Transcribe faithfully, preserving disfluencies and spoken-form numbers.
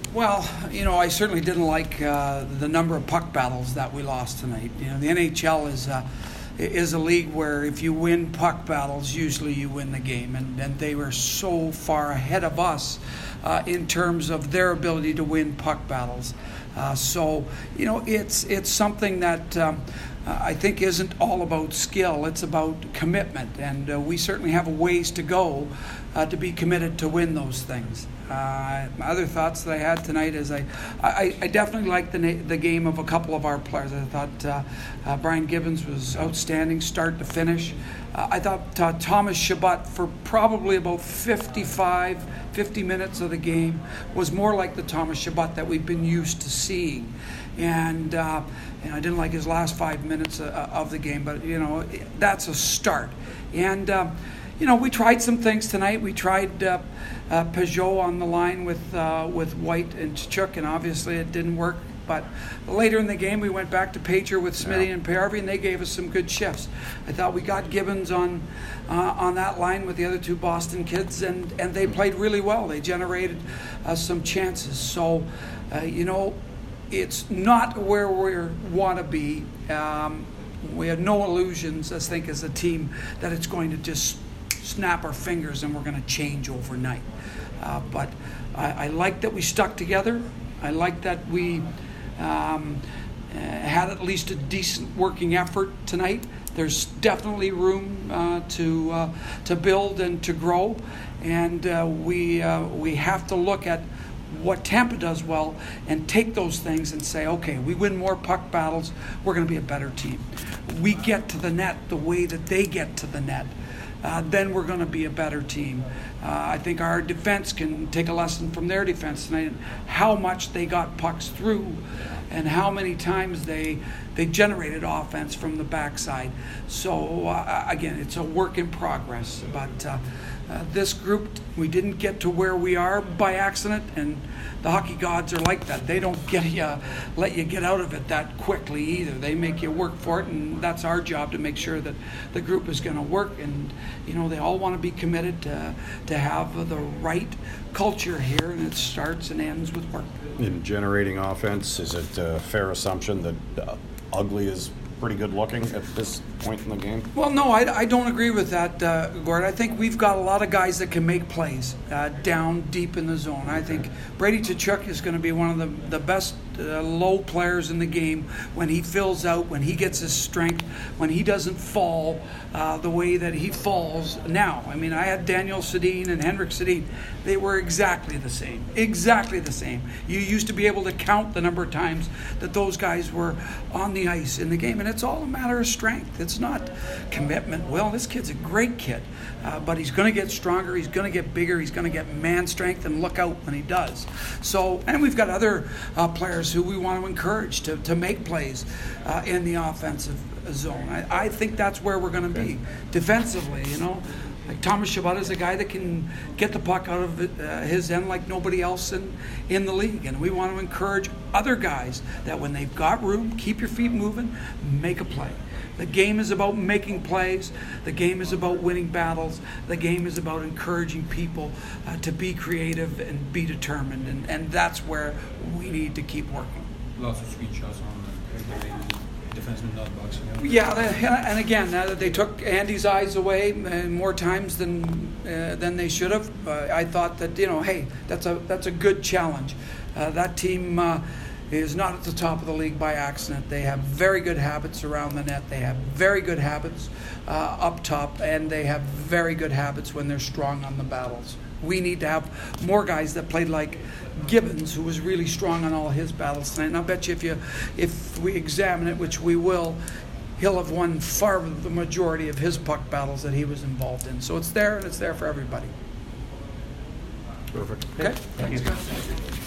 Well, you know, I certainly didn't like uh, the number of puck battles that we lost tonight. You know, the N H L is uh, is a league where if you win puck battles, usually you win the game, and, and they were so far ahead of us uh, in terms of their ability to win puck battles. Uh, so, you know, it's it's something that um, I think isn't all about skill. It's about commitment, and uh, we certainly have a ways to go uh, to be committed to win those things. Uh, other thoughts that I had tonight is I, I, I definitely liked the na- the game of a couple of our players. I thought uh, uh, Brian Gibbons was outstanding, start to finish. Uh, I thought uh, Thomas Chabot, for probably about fifty-five, fifty minutes of the game, was more like the Thomas Chabot that we've been used to seeing. And, uh, and I didn't like his last five minutes uh, of the game, but, you know, that's a start. And, uh, you know, we tried some things tonight. We tried uh, uh, Peugeot on the line with uh, with White and Tkachuk, and obviously it didn't work. But later in the game, we went back to Pager with Smithy yeah. and Pajärvi, and they gave us some good shifts. I thought we got Gibbons on uh, on that line with the other two Boston kids, and, and they played really well. They generated uh, some chances. So, uh, you know, it's not where we want to be. Um, we have no illusions, I think, as a team, that it's going to just snap our fingers and we're going to change overnight. Uh, but I, I like that we stuck together. I like that we um, uh, had at least a decent working effort tonight. There's definitely room uh, to uh, to build and to grow, and uh, we uh, we have to look at what Tampa does well and take those things and say, okay, we win more puck battles, we're going to be a better team. We get to the net the way that they get to the net. Uh, then we're going to be a better team. Uh, I think our defense can take a lesson from their defense tonight, how much they got pucks through and how many times they they generated offense from the backside. So, uh, again, it's a work in progress. But uh, uh, this group, we didn't get to where we are by accident, and the hockey gods are like that. They don't get you, let you get out of it that quickly either. They make you work for it, and that's our job to make sure that the group is going to work. And, you know, they all want to be committed to, to have the right culture here, and it starts and ends with work. In generating offense, is it a fair assumption that uh, Ugly is pretty good looking at this point in the game? Well, no, I, I don't agree with that, uh, Gord. I think we've got a lot of guys that can make plays uh, down deep in the zone. I think Brady Tkachuk is going to be one of the, the best uh, low players in the game when he fills out, when he gets his strength, when he doesn't fall uh, the way that he falls now. I mean, I had Daniel Sedin and Henrik Sedin. They were exactly the same, exactly the same. You used to be able to count the number of times that those guys were on the ice in the game, and it's all a matter of strength. It's not commitment. Well, this kid's a great kid, uh, but he's going to get stronger, he's going to get bigger, he's going to get man strength, and look out when he does. So, and we've got other uh, players who we want to encourage to, to make plays uh, in the offensive zone. I, I think that's where we're going to be defensively, you know. Like Thomas Chabot is a guy that can get the puck out of it, uh, his end like nobody else in, in the league. And we want to encourage other guys that when they've got room, keep your feet moving, make a play. The game is about making plays. The game is about winning battles. The game is about encouraging people uh, to be creative and be determined. And, and that's where we need to keep working. Lots of screenshots on the defenseman not boxing out. Yeah, and again, uh, they took Andy's eyes away uh, more times than uh, than they should have. Uh, I thought that, you know, hey, that's a that's a good challenge. Uh, that team uh, is not at the top of the league by accident. They have very good habits around the net. They have very good habits uh, up top, and they have very good habits when they're strong on the battles. We need to have more guys that played like Gibbons, who was really strong on all his battles tonight. And I'll bet you if you, if we examine it, which we will, he'll have won far the majority of his puck battles that he was involved in. So it's there, and it's there for everybody. Perfect. Okay. Thank you.